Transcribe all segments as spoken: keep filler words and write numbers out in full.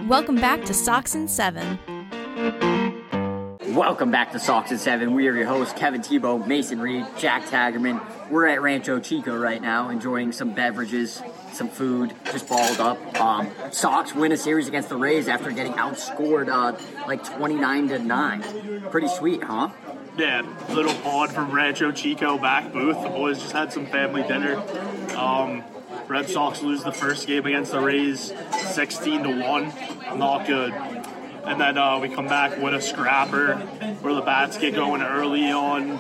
Welcome back to Sox and Seven. Welcome back to Sox and Seven. We are your hosts, Kevin Tebow, Mason Reed, Jack Tagerman. We're at Rancho Chico right now, enjoying some beverages, some food, just balled up. Um, Sox win a series against the Rays after getting outscored uh, like twenty-nine to nine. Pretty sweet, huh? Yeah, little pod from Rancho Chico back booth. The boys just had some family dinner. Um, Red Sox lose the first game against the Rays, sixteen to one. Not good. And then uh, we come back with a scrapper where the bats get going early on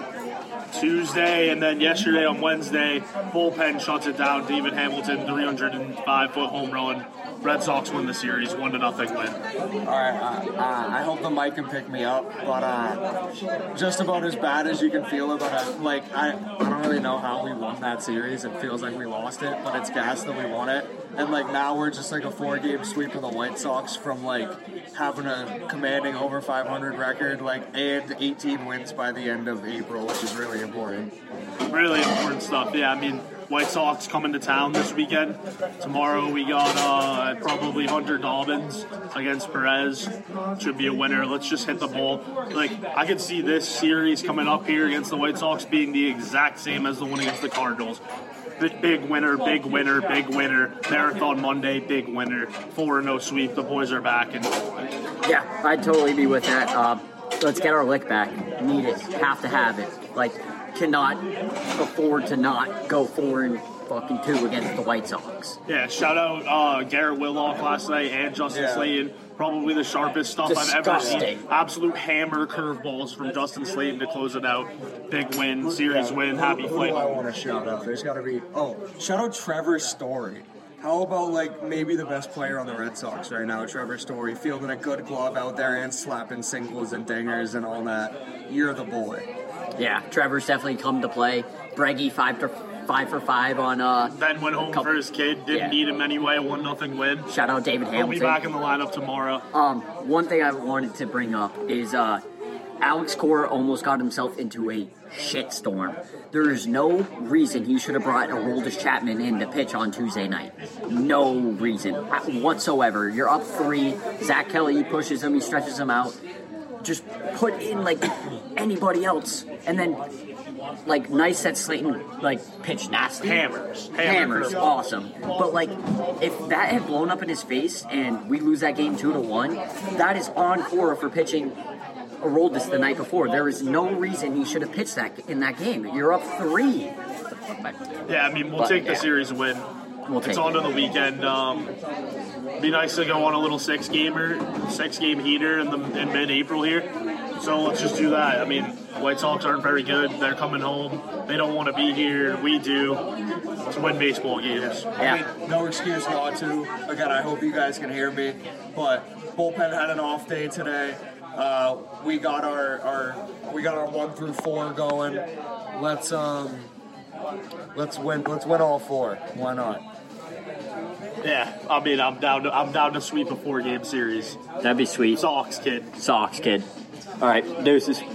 Tuesday, and then yesterday on Wednesday, bullpen shuts it down. David Hamilton, three hundred five foot home run. Red Sox win the series, one to nothing win. All right, uh, uh, I hope the mic can pick me up, but uh, just about as bad as you can feel it. But uh, like, I, I don't really know how we won that series. It feels like we lost it, but it's gas that we won it. And like now we're just like a four-game sweep of the White Sox from like having a commanding over five hundred record, like and eighteen wins by the end of April, which is really important. Really important stuff. Yeah, I mean, White Sox coming to town this weekend. Tomorrow we got uh, probably Hunter Dobbins against Perez. Should be a winner. Let's just hit the ball. Like, I could see this series coming up here against the White Sox being the exact same as the one against the Cardinals. Big, big winner, big winner, big winner. Marathon Monday, big winner. four and oh sweep. The boys are back. And yeah, I'd totally be with that. Uh, let's get our lick back. Need it. Have to have it. Like, cannot afford to not go four and fucking two against the White Sox. Yeah, shout out uh, Garrett Whitlock last night and Justin Yeah. Slayton. Probably the sharpest stuff Disgusting. I've ever seen. Absolute hammer curveballs from Justin Slayton to close it out. Big win, series win, happy Who fight. do I want to shout out? There's got to be. Oh, shout out Trevor Story. How about like maybe the best player on the Red Sox right now, Trevor Story, fielding a good glove out there and slapping singles and dingers and all that. You're the boy. Yeah, Trevor's definitely come to play. Breggy five to five for five on uh. Ben went home couple, for his kid. Didn't yeah. need him anyway. One nothing win. Shout out David He'll Hamilton. be back in the lineup tomorrow. Um, one thing I wanted to bring up is uh, Alex Cora almost got himself into a shitstorm. There is no reason he should have brought Aroldis Chapman in to pitch on Tuesday night. No reason whatsoever. You're up three. Zach Kelly, he pushes him, he stretches him out. Just put in like anybody else, and then like nice that Slayton like pitched nasty. Hammers. Hammer Hammers, curveball. awesome. But like, if that had blown up in his face and we lose that game two to one, that is on Cora for pitching Aroldis the night before. There is no reason he should have pitched that in that game. You're up three. Yeah, I mean, we'll But, take the yeah. series win. We'll take it's on it. to the weekend. Um, be nice to go on a little six gamer, six game heater in the in mid April here. So let's just do that. I mean, White Sox aren't very good. They're coming home. They don't want to be here. We do. To win baseball games. Yeah. I mean, no excuse not to. Again, I hope you guys can hear me, but bullpen had an off day today. Uh, we got our, our we got our one through four going. Let's um let's win let's win all four. Why not? Yeah, I mean, I'm down to I'm down to sweep a four game series. That'd be sweet. Sox, kid. Sox, kid. All right, deuces.